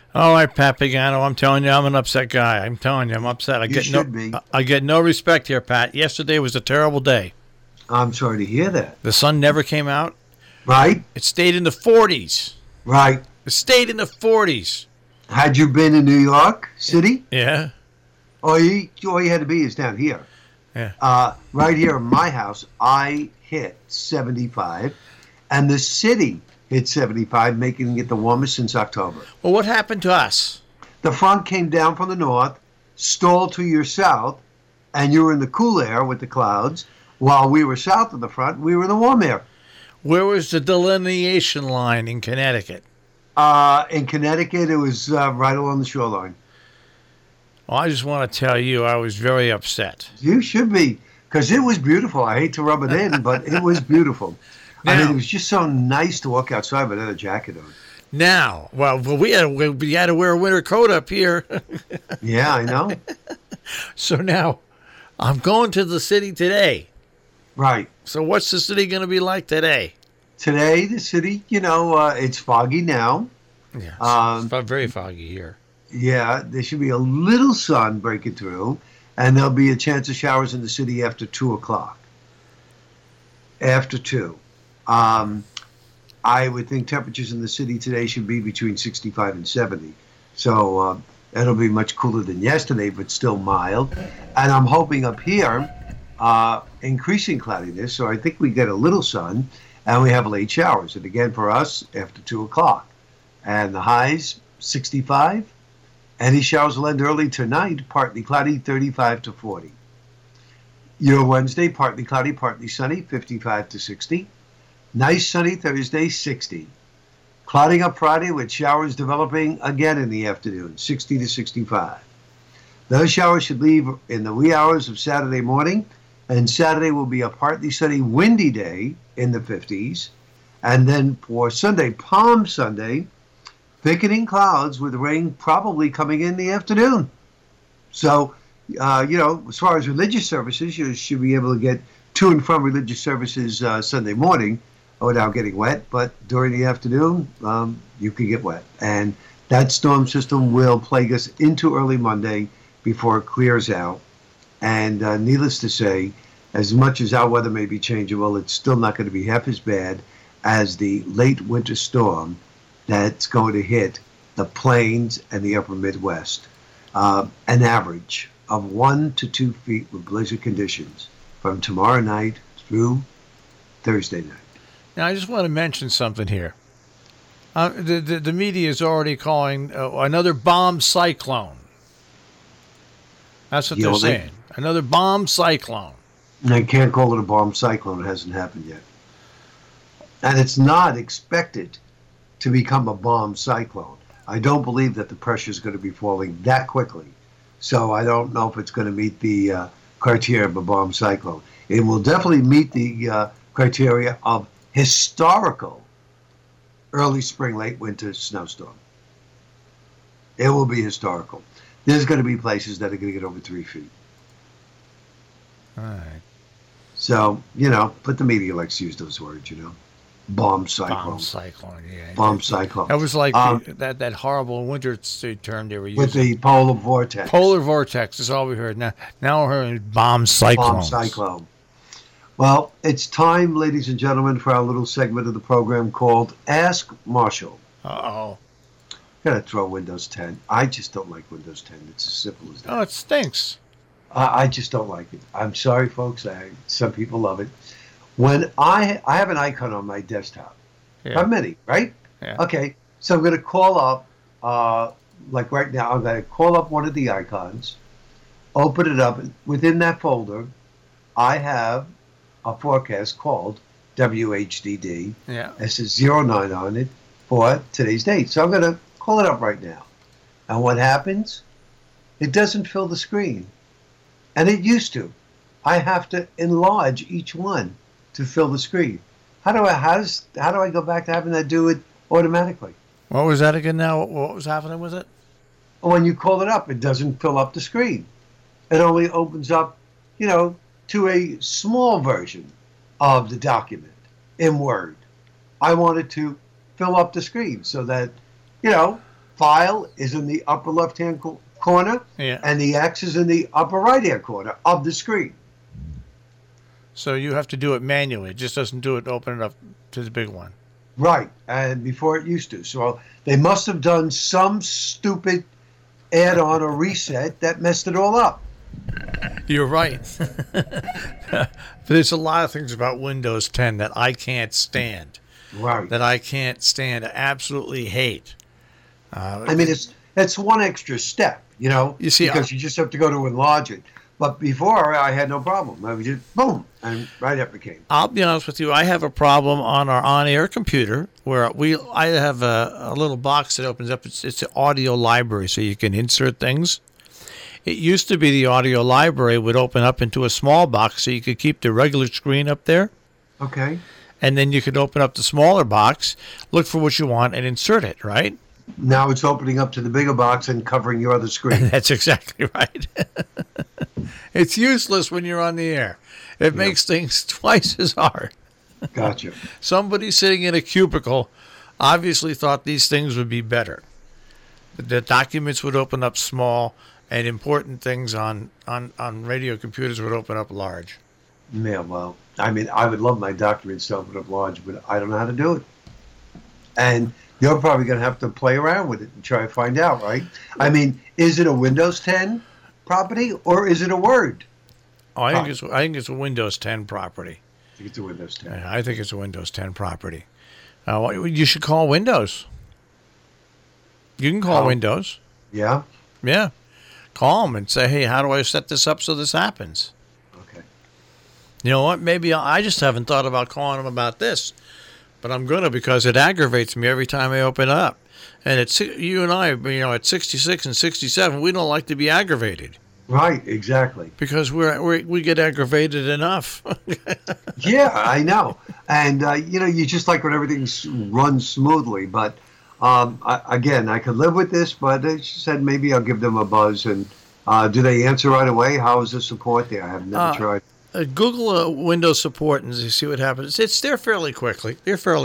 All right, Pat Pagano, I'm telling you, I'm an upset guy. I'm telling you, I'm upset. You should be. I get no respect here, Pat. Yesterday was a terrible day. I'm sorry to hear that. The sun never came out. Right? It stayed in the 40s. Right. It stayed in the 40s. Had you been in New York City? Yeah. All you had to be is down here. Yeah. Right here in my house, I hit 75, and the city hit 75, making it the warmest since October. Well, what happened to us? The front came down from the north, stalled to your south, and you were in the cool air with the clouds, while we were south of the front, we were in the warm air. Where was the delineation line in Connecticut? In Connecticut, it was right along the shoreline. Well, I just want to tell you, I was very upset. You should be, because it was beautiful. I hate to rub it in, but it was beautiful. I mean, it was just so nice to walk outside without a jacket on. Now, well, we had to wear a winter coat up here. Yeah, I know. So now, I'm going to the city today. Right. So what's the city going to be like today? Today, the city, it's foggy now. Yeah, it's very foggy here. Yeah, there should be a little sun breaking through, and there'll be a chance of showers in the city after 2 o'clock. After 2. I would think temperatures in the city today should be between 65 and 70. So it'll be much cooler than yesterday, but still mild. And I'm hoping up here, increasing cloudiness, so I think we get a little sun, and we have late showers. And again, for us, after 2 o'clock. And the highs, 65. Any showers will end early tonight, partly cloudy, 35 to 40. Your Wednesday, partly cloudy, partly sunny, 55 to 60. Nice sunny Thursday, 60. Clouding up Friday with showers developing again in the afternoon, 60 to 65. Those showers should leave in the wee hours of Saturday morning, and Saturday will be a partly sunny, windy day in the 50s. And then for Sunday, Palm Sunday, thickening clouds with rain probably coming in the afternoon. So, as far as religious services, you should be able to get to and from religious services Sunday morning without getting wet. But during the afternoon, you could get wet. And that storm system will plague us into early Monday before it clears out. And needless to say, as much as our weather may be changeable, it's still not going to be half as bad as the late winter storm that's going to hit the plains and the upper Midwest. An average of 1 to 2 feet with blizzard conditions from tomorrow night through Thursday night. Now, I just want to mention something here. The media is already calling another bomb cyclone. That's what they're saying. Another bomb cyclone. I can't call it a bomb cyclone. It hasn't happened yet. And it's not expected to become a bomb cyclone. I don't believe that the pressure is going to be falling that quickly. So I don't know if it's going to meet the criteria of a bomb cyclone. It will definitely meet the criteria of historical early spring, late winter snowstorm. It will be historical. There's going to be places that are going to get over 3 feet. All right. So, but the media likes to use those words, Bomb cyclone. Bomb cyclone, yeah. Bomb cyclone. That was like that horrible winter term they were using. With the polar vortex. Polar vortex is all we heard. Now we're hearing bomb cyclone. Bomb cyclone. Well, it's time, ladies and gentlemen, for our little segment of the program called Ask Marshall. Uh-oh. Gotta throw Windows 10. I just don't like Windows 10. It's as simple as that. Oh, it stinks. I just don't like it. I'm sorry, folks. Some people love it. When I have an icon on my desktop. Yeah. Not many, right? Yeah. Okay, so I'm going to call up, like right now, I'm going to call up one of the icons, open it up. Within that folder, I have a forecast called WHDD. Yeah. It says 09 on it for today's date. So I'm going to call it up right now. And what happens? It doesn't fill the screen. And it used to. I have to enlarge each one to fill the screen. How do I go back to having that do it automatically? What was that again now? What was happening with it? When you call it up, it doesn't fill up the screen. It only opens up, to a small version of the document in Word. I wanted to fill up the screen so that, file is in the upper left-hand corner, Yeah. and the X is in the upper right-hand corner of the screen. So you have to do it manually. It just doesn't do it, open it up to the big one. Right, and before it used to. So they must have done some stupid add-on or reset that messed it all up. You're right. There's a lot of things about Windows 10 that I can't stand. Right. That I can't stand. I absolutely hate. I mean, it's one extra step, you know, You see, because you just have to go to enlarge it. But before, I had no problem. I was just, boom, and right up it came. I'll be honest with you. I have a problem on our on-air computer where I have a little box that opens up. It's an audio library, so you can insert things. It used to be the audio library would open up into a small box, so you could keep the regular screen up there, Okay. and then you could open up the smaller box, look for what you want, and insert it. Right? Now it's opening up to the bigger box and covering your other screen. That's exactly right. It's useless when you're on the air. It makes things twice as hard. Gotcha. Somebody sitting in a cubicle obviously thought these things would be better. The documents would open up small, and important things on radio computers would open up large. Yeah, well, I mean, I would love my documents to open up large, but I don't know how to do it. And you're probably going to have to play around with it and try to find out, right? I mean, is it a Windows 10 property or is it a Word? Oh, I think it's a Windows 10 property. I think it's a Windows 10. Yeah, I think it's a Windows 10 property. You should call Windows. You can call Windows. Yeah? Yeah. Call them and say, hey, how do I set this up so this happens? Okay. You know what? Maybe I just haven't thought about calling them about this. But I'm going to, because it aggravates me every time I open it up. And it's you and I, at 66 and 67, we don't like to be aggravated. Right, exactly. Because we get aggravated enough. Yeah, I know. And, you just like when everything runs smoothly. But, I could live with this, but she said maybe I'll give them a buzz. And do they answer right away? How is the support there? I have never tried. Google Windows support and you see what happens. It's there fairly quickly.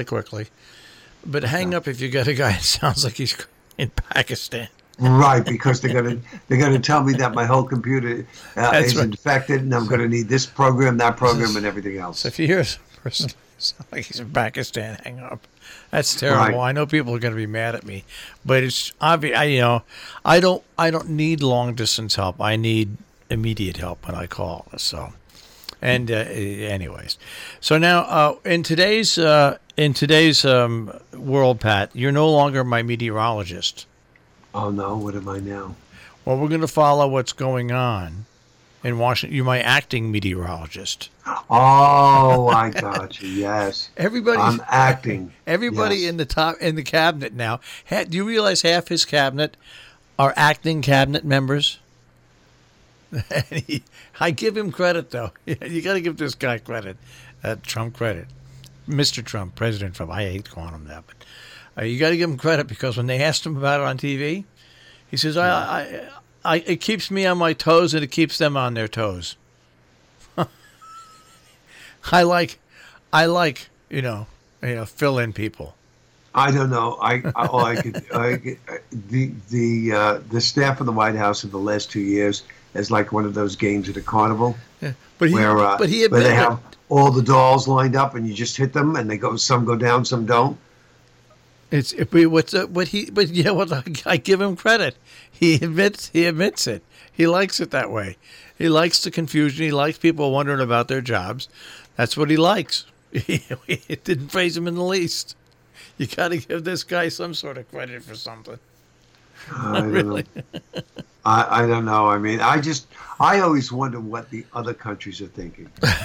But hang up if you got a guy that sounds like he's in Pakistan. Right, because they're gonna tell me that my whole computer is infected, and I'm gonna need this program, that program, and everything else. So if you hear a person sound like he's in Pakistan, hang up. That's terrible. Right. I know people are going to be mad at me, but it's obvious. I don't need long distance help. I need immediate help when I call. So. And anyways, so now in today's world, Pat, you're no longer my meteorologist. Oh no, what am I now? Well, we're going to follow what's going on in Washington. You're my acting meteorologist. Oh, I got you. Yes, I'm acting. Everybody in the cabinet now. Do you realize half his cabinet are acting cabinet members? I give him credit, though. You got to give this guy credit, Trump credit. Mr. Trump, President Trump. I hate calling him that, but you got to give him credit because when they asked him about it on TV, he says, it keeps me on my toes and it keeps them on their toes. I like, fill in people. I don't know. The staff of the White House in the last 2 years is like one of those games at a carnival, where they have all the dolls lined up and you just hit them and some go down, some don't. I give him credit. He admits it. He likes it that way. He likes the confusion. He likes people wondering about their jobs. That's what he likes. It didn't faze him in the least. You got to give this guy some sort of credit for something. I don't know. I mean, I always wonder what the other countries are thinking.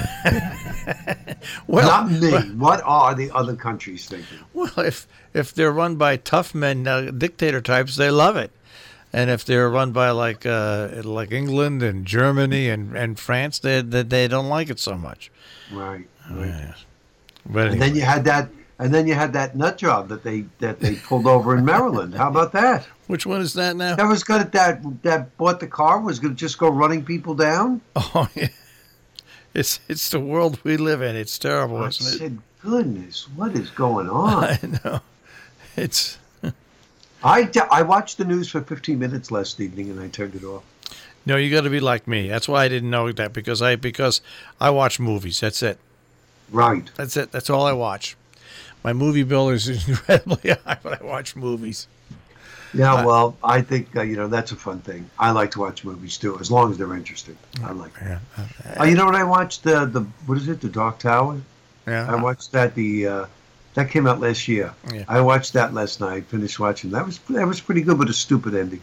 Well, not me. What are the other countries thinking? Well, if they're run by tough men, dictator types, they love it. And if they're run by like England and Germany and France, they don't like it so much. Right. But and then you had that nut job that they pulled over in Maryland. How about that? Which one is that now? That was good. That bought the car was going to just go running people down. Oh yeah, it's the world we live in. It's terrible, isn't it? I said, goodness, what is going on? I know. It's. I watched the news for 15 minutes last evening and I turned it off. No, you got to be like me. That's why I didn't know that because I watch movies. That's it. Right. That's it. That's all I watch. My movie bill is incredibly high, but I watch movies. Yeah, well, I think that's a fun thing. I like to watch movies too, as long as they're interesting. I like it. Yeah. You know what I watched? The what is it? The Dark Tower. Yeah. I watched that. That came out last year. Yeah. I watched that last night. Finished watching. That was pretty good, but a stupid ending.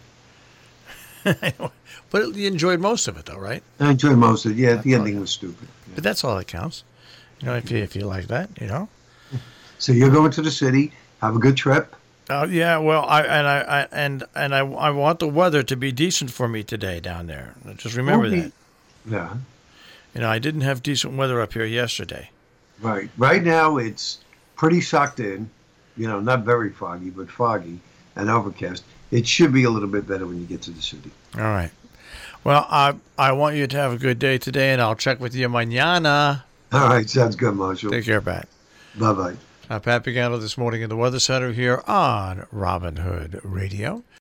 But you enjoyed most of it, though, right? I enjoyed most of it. Yeah, the ending was stupid. Yeah. But that's all that counts. If you like that, So you're going to the city. Have a good trip. Yeah. Well, I want the weather to be decent for me today down there. Just remember that. Yeah. I didn't have decent weather up here yesterday. Right. Right now it's pretty sucked in. Not very foggy, but foggy and overcast. It should be a little bit better when you get to the city. All right. Well, I want you to have a good day today, and I'll check with you mañana. All right. Sounds good, Marshall. Take care, Pat. Bye-bye. Pat Pagano this morning in the Weather Center here on Robin Hood Radio.